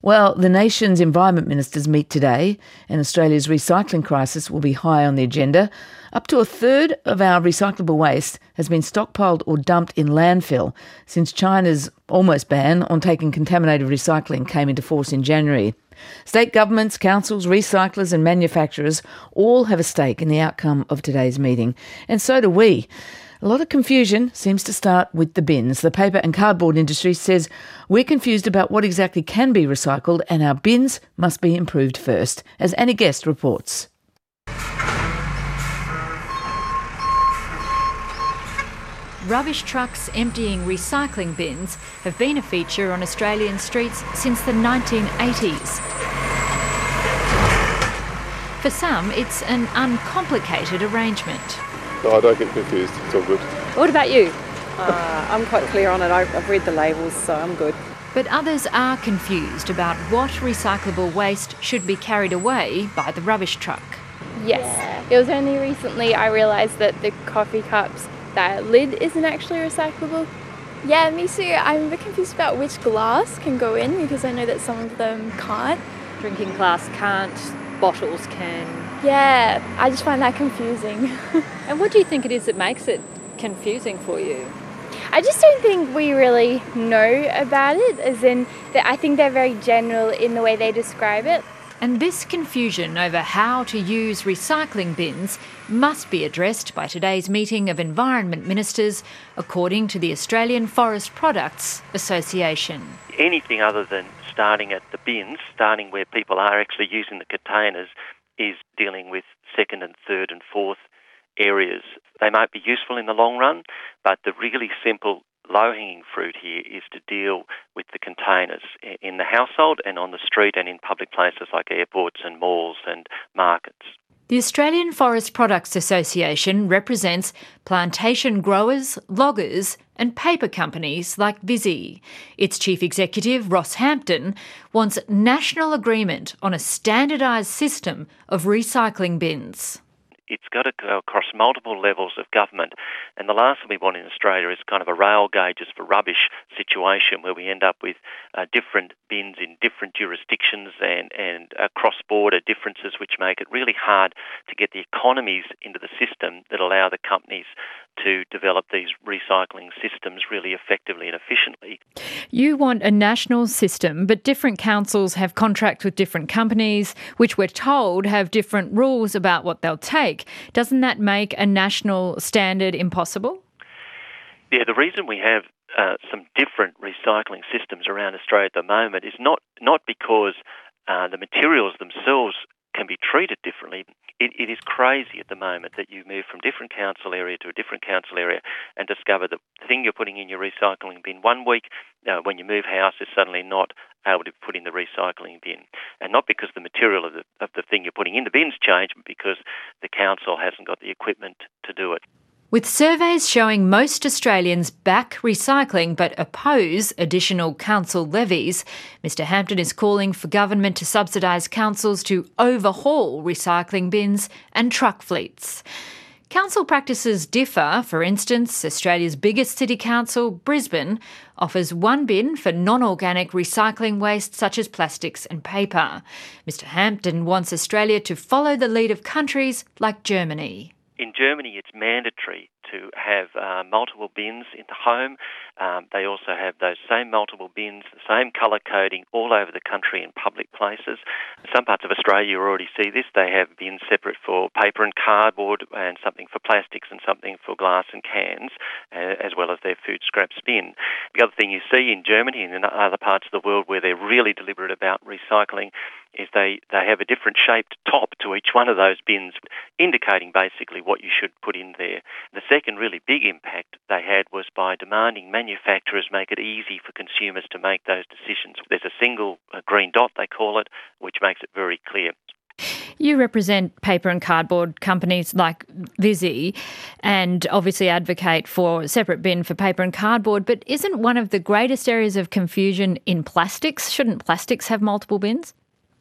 Well, the nation's environment ministers meet today, and Australia's recycling crisis will be high on the agenda. Up to a third of our recyclable waste has been stockpiled or dumped in landfill since China's almost ban on taking contaminated recycling came into force in January. State governments, councils, recyclers and manufacturers all have a stake in the outcome of today's meeting, and so do we. A lot of confusion seems to start with the bins. The paper and cardboard industry says we're confused about what exactly can be recycled and our bins must be improved first, as Annie Guest reports. Rubbish trucks emptying recycling bins have been a feature on Australian streets since the 1980s. For some, it's an uncomplicated arrangement. No, I don't get confused. It's all good. What about you? I'm quite clear on it. I've read the labels, so I'm good. But others are confused about what recyclable waste should be carried away by the rubbish truck. Yes. It was only recently I realised that the coffee cups, that lid isn't actually recyclable. Yeah, me too. I'm a bit confused about which glass can go in because I know that some of them can't. Drinking glass can't, bottles can. Yeah, I just find that confusing. And what do you think it is that makes it confusing for you? I just don't think we really know about it, as in that I think they're very general in the way they describe it. And this confusion over how to use recycling bins must be addressed by today's meeting of Environment Ministers, according to the Australian Forest Products Association. Anything other than starting at the bins, starting where people are actually using the containers, is dealing with second and third and fourth areas. They might be useful in the long run, but the really simple low-hanging fruit here is to deal with the containers in the household and on the street and in public places like airports and malls and markets. The Australian Forest Products Association represents plantation growers, loggers and paper companies like Visy. Its chief executive, Ross Hampton, wants national agreement on a standardised system of recycling bins. It's got to go across multiple levels of government. And the last thing we want in Australia is kind of a rail gauges for rubbish situation where we end up with different bins in different jurisdictions and cross-border differences which make it really hard to get the economies into the system that allow the companies to develop these recycling systems really effectively and efficiently. You want a national system, but different councils have contracts with different companies, which we're told have different rules about what they'll take. Doesn't that make a national standard impossible? Yeah, the reason we have some different recycling systems around Australia at the moment is not because the materials themselves can be treated differently. It is crazy at the moment that you move from different council area to a different council area and discover the thing you're putting in your recycling bin one week, when you move house, is suddenly not able to put in the recycling bin. And not because the material of the thing you're putting in the bin's changed, but because the council hasn't got the equipment to do it. With surveys showing most Australians back recycling but oppose additional council levies, Mr Hampton is calling for government to subsidise councils to overhaul recycling bins and truck fleets. Council practices differ. For instance, Australia's biggest city council, Brisbane, offers one bin for non-organic recycling waste such as plastics and paper. Mr Hampton wants Australia to follow the lead of countries like Germany. In Germany, it's mandatory to have multiple bins in the home. They also have those same multiple bins, the same colour coding all over the country in public places. Some parts of Australia you already see this. They have bins separate for paper and cardboard and something for plastics and something for glass and cans, as well as their food scraps bin. The other thing you see in Germany and in other parts of the world where they're really deliberate about recycling is they have a different shaped top to each one of those bins, indicating basically what you should put in there. The second really big impact they had was by demanding manufacturers make it easy for consumers to make those decisions. There's a single green dot, they call it, which makes it very clear. You represent paper and cardboard companies like Visy and obviously advocate for a separate bin for paper and cardboard, but isn't one of the greatest areas of confusion in plastics? Shouldn't plastics have multiple bins?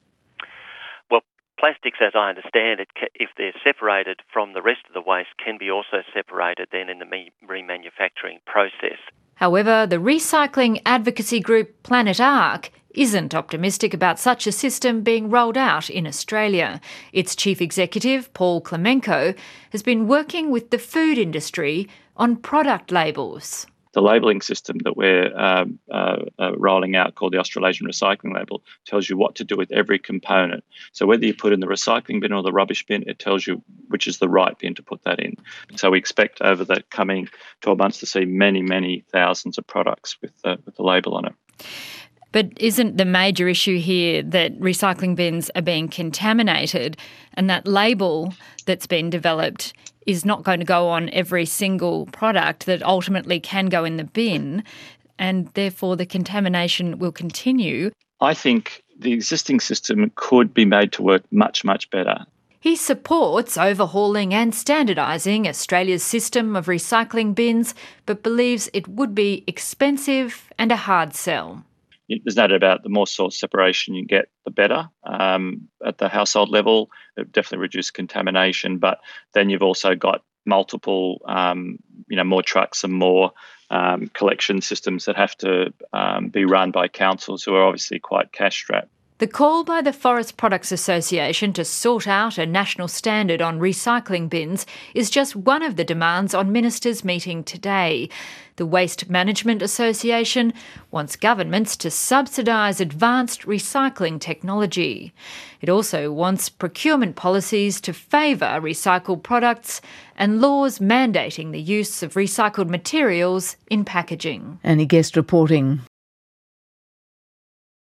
Plastics, as I understand it, if they're separated from the rest of the waste, can be also separated then in the remanufacturing process. However, the recycling advocacy group Planet Ark isn't optimistic about such a system being rolled out in Australia. Its chief executive, Paul Klemenko, has been working with the food industry on product labels. The labelling system that we're rolling out, called the Australasian Recycling Label, tells you what to do with every component. So whether you put in the recycling bin or the rubbish bin, it tells you which is the right bin to put that in. So we expect over the coming 12 months to see many, many thousands of products with the label on it. But isn't the major issue here that recycling bins are being contaminated, and that label that's been developed is not going to go on every single product that ultimately can go in the bin, and therefore the contamination will continue? I think the existing system could be made to work much, much better. He supports overhauling and standardising Australia's system of recycling bins, but believes it would be expensive and a hard sell. There's no doubt about the more source separation you get, the better. At the household level, it definitely reduces contamination, but then you've also got multiple, more trucks and more collection systems that have to be run by councils who are obviously quite cash-strapped. The call by the Forest Products Association to sort out a national standard on recycling bins is just one of the demands on ministers' meeting today. The Waste Management Association wants governments to subsidise advanced recycling technology. It also wants procurement policies to favour recycled products and laws mandating the use of recycled materials in packaging. Annie Guest reporting.